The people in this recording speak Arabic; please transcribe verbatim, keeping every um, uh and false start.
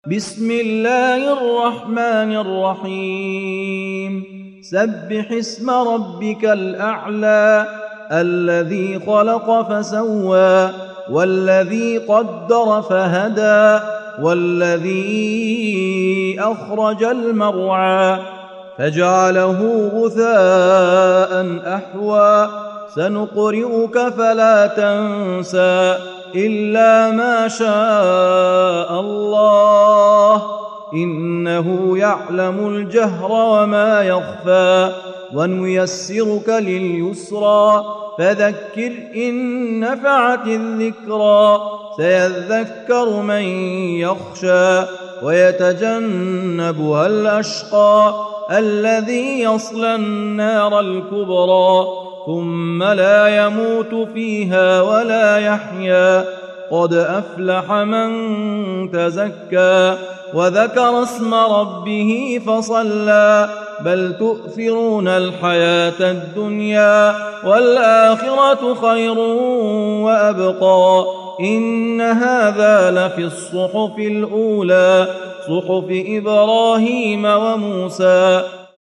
بسم الله الرحمن الرحيم سبح اسم ربك الأعلى الذي خلق فسوى والذي قدر فهدى والذي أخرج المرعى فجعله غثاء أحوى سنقرئك فلا تنسى إلا ما شاء الله إنه يعلم الجهر وما يخفى ونيسرك لليسرى فذكر إن نفعت الذكرى سيذكر من يخشى ويتجنبها الأشقى الذي يصلى النار الكبرى ثم لا يموت فيها ولا يحيا قد أفلح من تزكى وذكر اسم ربه فصلى بل تؤثرون الحياة الدنيا والآخرة خير وأبقى إن هذا لفي الصحف الأولى صحف إبراهيم وموسى